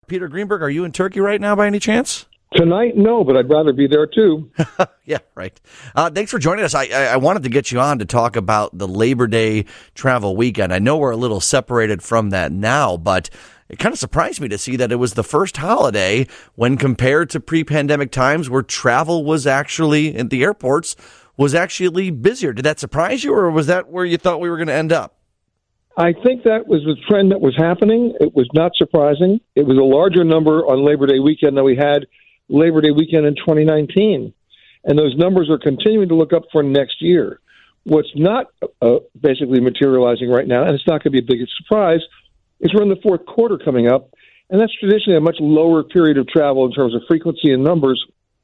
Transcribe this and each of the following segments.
Peter Greenberg, are you in Turkey right now by any chance? Tonight, no, but I'd rather be there, too. Yeah, right. Thanks for joining us. I wanted to get you on to talk about the Labor Day travel weekend. I know we're a little separated from that now, but it kind of surprised me to see that it was the first holiday when compared to pre-pandemic times where travel was actually, at the airports, was actually busier. Did that surprise you, or was that where you thought we were going to end up? I think that was the trend that was happening. It was not surprising. It was a larger number on Labor Day weekend than we had Labor Day weekend in 2019. And those numbers are continuing to look up for next year. What's not basically materializing right now, and it's not going to be a big surprise, is we're in the fourth quarter coming up, and that's traditionally a much lower period of travel in terms of frequency and numbers.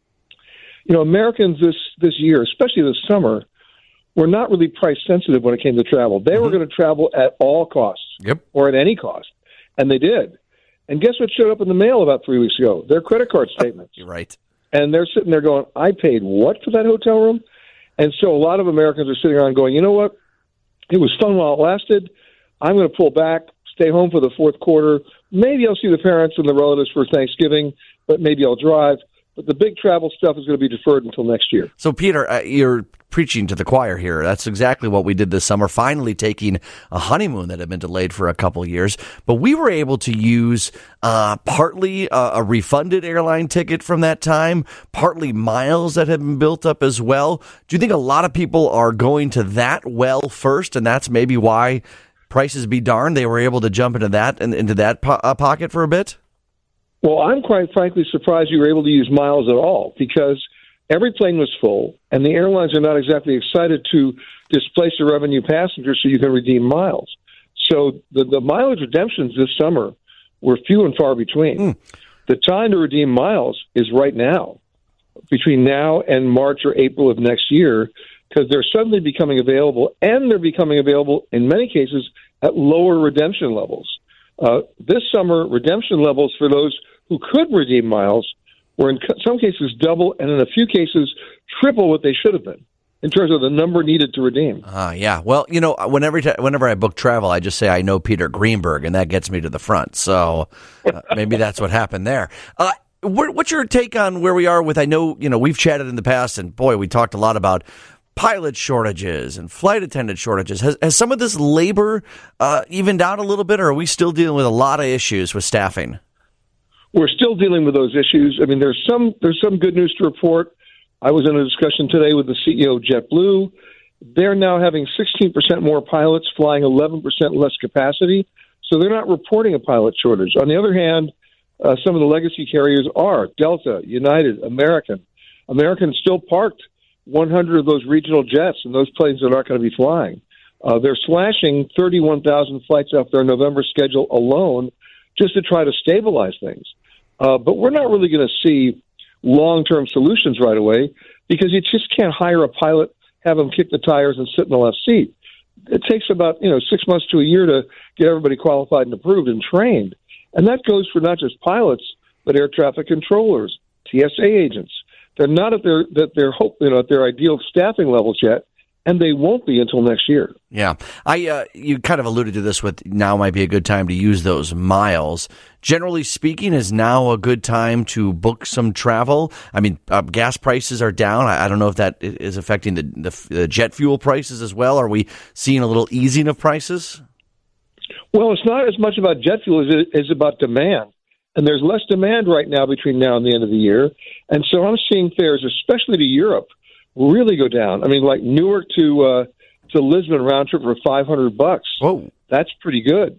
You know, Americans this year, especially this summer, were not really price sensitive when it came to travel. They were going to travel at all costs, or at any cost, and they did. And guess what showed up in the mail about 3 weeks ago? Their credit card statements. You're right. And they're sitting there going, I paid what for that hotel room? And so a lot of Americans are sitting around going, you know what? It was fun while it lasted. I'm going to pull back, stay home for the fourth quarter. Maybe I'll see the parents and the relatives for Thanksgiving, but maybe I'll drive. But the big travel stuff is going to be deferred until next year. So, Peter, you're preaching to the choir here. That's exactly what we did this summer, finally taking a honeymoon that had been delayed for a couple of years. But we were able to use partly a refunded airline ticket from that time, partly miles that had been built up as well. Do you think a lot of people are going to that well first, and that's maybe why prices be darned, they were able to jump into that and into that pocket for a bit? Well, I'm quite frankly surprised you were able to use miles at all, because every plane was full, and the airlines are not exactly excited to displace the revenue passengers so you can redeem miles. So the mileage redemptions this summer were few and far between. The time to redeem miles is right now, between now and March or April of next year, because they're suddenly becoming available, and they're becoming available, in many cases, at lower redemption levels. This summer, redemption levels for those who could redeem miles were in some cases double, and in a few cases triple what they should have been in terms of the number needed to redeem. Yeah. Well, you know, whenever I book travel, I just say I know Peter Greenberg, and that gets me to the front. So maybe that's what happened there. What's your take on where we are with, I know, you know, we've chatted in the past, and boy, we talked a lot about pilot shortages and flight attendant shortages. Has some of this labor evened out a little bit, or are we still dealing with a lot of issues with staffing? We're still dealing with those issues. I mean, there's some good news to report. I was in a discussion today with the CEO of JetBlue. They're now having 16% more pilots flying 11% less capacity, so they're not reporting a pilot shortage. On the other hand, some of the legacy carriers are Delta, United, American. American still parked 100 of those regional jets, and those planes are not going to be flying. They're slashing 31,000 flights off their November schedule alone just to try to stabilize things. But we're not really going to see long-term solutions right away, because you just can't hire a pilot, have them kick the tires, and sit in the left seat. It takes about 6 months to a year to get everybody qualified and approved and trained. And that goes for not just pilots, but air traffic controllers, TSA agents. They're not at their ideal staffing levels yet, and they won't be until next year. Yeah. You kind of alluded to this with now might be a good time to use those miles. Generally speaking, is now a good time to book some travel? I mean, gas prices are down. I don't know if that is affecting the jet fuel prices as well. Are we seeing a little easing of prices? Well, it's not as much about jet fuel as it is about demand. And there's less demand right now between now and the end of the year. And so I'm seeing fares, especially to Europe, really go down. I mean, like Newark to Lisbon round trip for $500. Whoa, that's pretty good.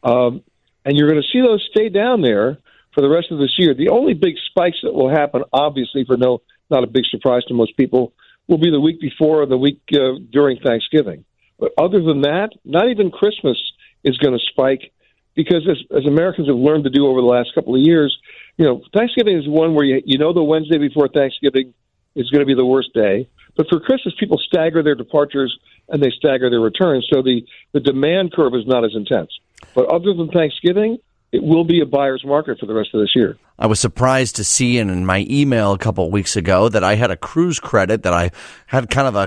And you're going to see those stay down there for the rest of this year. The only big spikes that will happen, obviously, not a big surprise to most people, will be the week before or the week during Thanksgiving. But other than that, not even Christmas is going to spike, because as Americans have learned to do over the last couple of years, Thanksgiving is one where the Wednesday before Thanksgiving is going to be the worst day. But for Christmas, people stagger their departures and they stagger their returns, so the demand curve is not as intense. But other than Thanksgiving, it will be a buyer's market for the rest of this year. I was surprised to see in my email a couple of weeks ago that I had a cruise credit that I had kind of a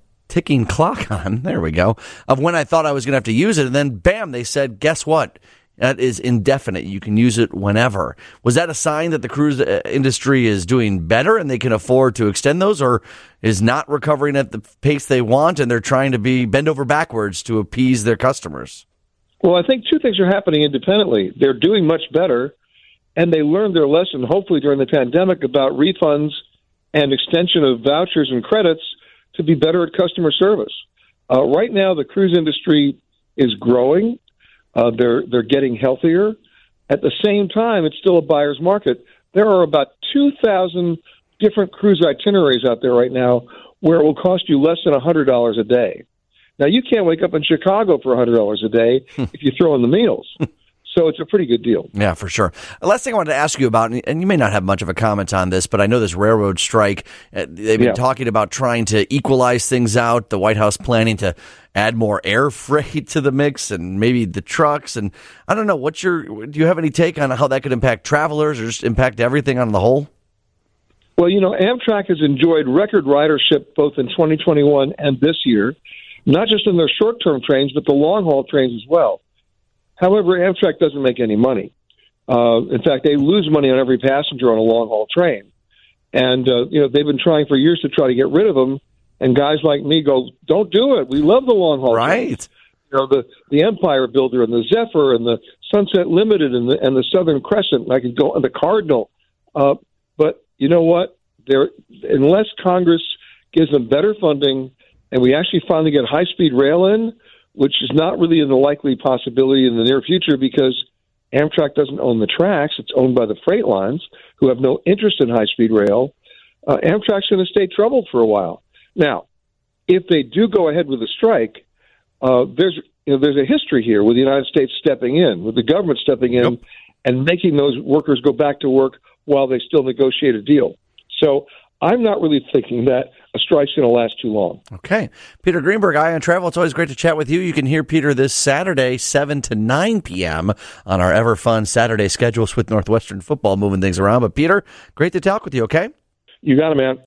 ticking clock on, there we go, of when I thought I was going to have to use it. And then, bam, they said, guess what? That is indefinite. You can use it whenever. Was that a sign that the cruise industry is doing better and they can afford to extend those, or is not recovering at the pace they want and they're trying to bend over backwards to appease their customers? Well, I think two things are happening independently. They're doing much better, and they learned their lesson, hopefully, during the pandemic about refunds and extension of vouchers and credits to be better at customer service. Right now, the cruise industry is growing. They're getting healthier. At the same time, it's still a buyer's market. There are about 2,000 different cruise itineraries out there right now where it will cost you less than $100 a day. Now, you can't wake up in Chicago for $100 a day if you throw in the meals. So it's a pretty good deal. Yeah, for sure. Last thing I wanted to ask you about, and you may not have much of a comment on this, but I know this railroad strike, they've been talking about trying to equalize things out, the White House planning to add more air freight to the mix and maybe the trucks. And I don't know, do you have any take on how that could impact travelers or just impact everything on the whole? Well, Amtrak has enjoyed record ridership both in 2021 and this year, not just in their short-term trains, but the long-haul trains as well. However, Amtrak doesn't make any money. In fact, they lose money on every passenger on a long-haul train. And, they've been trying for years to try to get rid of them. And guys like me go, don't do it. We love the long-haul trains. The Empire Builder and the Zephyr and the Sunset Limited and the Southern Crescent. I could go on the Cardinal. But you know what? Unless Congress gives them better funding and we actually finally get high-speed rail in, which is not really in the likely possibility in the near future because Amtrak doesn't own the tracks. It's owned by the freight lines, who have no interest in high-speed rail. Amtrak's going to stay troubled for a while. Now, if they do go ahead with a strike, there's a history here with the United States stepping in, with the government stepping in and making those workers go back to work while they still negotiate a deal. So I'm not really thinking that a strike's going to last too long. Okay. Peter Greenberg, Eye on Travel. It's always great to chat with you. You can hear Peter this Saturday, 7 to 9 p.m. on our ever fun Saturday schedules with Northwestern football moving things around. But Peter, great to talk with you, okay? You got it, man.